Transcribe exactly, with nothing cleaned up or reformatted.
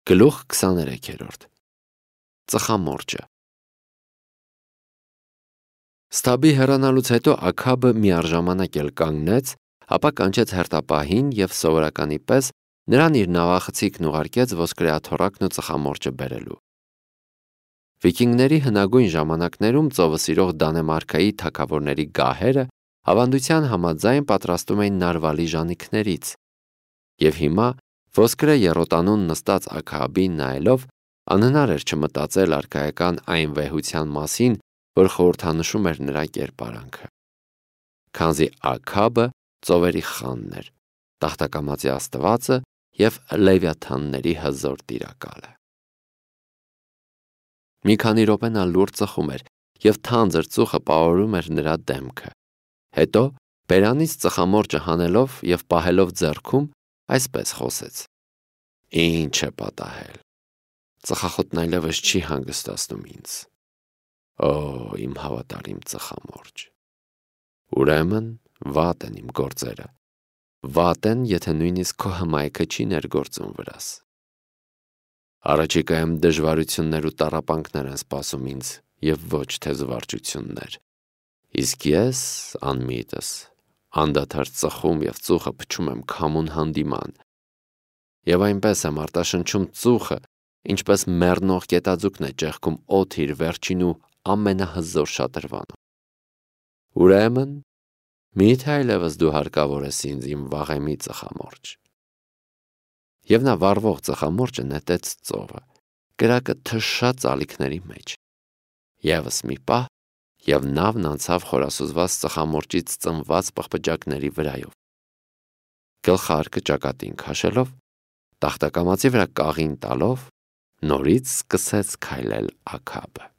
Գլուխ քսաներեքերորդ Ծխամորճը Ստաբի հեռանալուց հետո Աքաբը միառժամանակ էլ կանգնեց, ապա կանչեց հերթապահին և սովորականի պես նրան իր նավախցիկն ուղարկեց ոսկրեաթոռակն ու ծխամորճը բերելու։ Վիկինգների հնագույն ժամանակներում ծովը սիրող Դանեմարկայի թագավորների գահերը ավանդության համաձայն պատրաստում էին նարվալի ժանիքներից, և հիմա ոսկրե եռոտանուն նստած Աքաբին նայելով անհնար էր չմտածել արքայական այն վեհության մասին, որ խորհրդանշում էր նրա կերպարանքը։ Քանզի Աքաբը ծովերի խանն էր, տախտակամածի աստվածը և լևիաթանների հզոր տիրակալը։ Մի քանի րոպե նա լուռ ծխում էր, և թանձր ծուխը պարուրում էր նրա դեմքը։ Հետո, բերանից ծխամորճը հանելով և պահելով ձեռքում, այսպես խոսեց. «Ինչ է պատահել։ Ծխախոտն այլևս չի հանգստացնում ինձ։ Օ, իմ հավատարիմ ծխամորճ։ Ուրեմն վատ են իմ գործերը, վատ են, եթե նույնիսկ քո հմայքը չի ներգործում վրաս։ Առաջիկայում դժվարություններ ու տառապանքներ են սպասում ինձ և ոչ թե զվարճություններ, իսկ ես անմիտս անդադար ծխում և ծուխը փչում եմ քամուն հանդիման, և այնպես եմ արտաշնչում ծուխը, ինչպես մեռնող գետաձուկն է ճեղքում օդը իր վերջին ու ամենահզոր շատրվանում։ Ուրեմն, մի՞թե այլևս դու հարկավոր ես ինձ, իմ վաղեմի ծխամորճ»։ Եվ նա վառվող ծխամորճը նետեց ծովը, կրակը թշաց ալիքների մեջ։ Եվս մի պահ, և նավն անցավ խորասուզված ծխամորճից ծնված պղպջակների վրայով։ Գլխարկը ճակատին քաշելով, տախտակամածի վրա կաղին տալով, նորից սկսեց քայլել Աքաբը։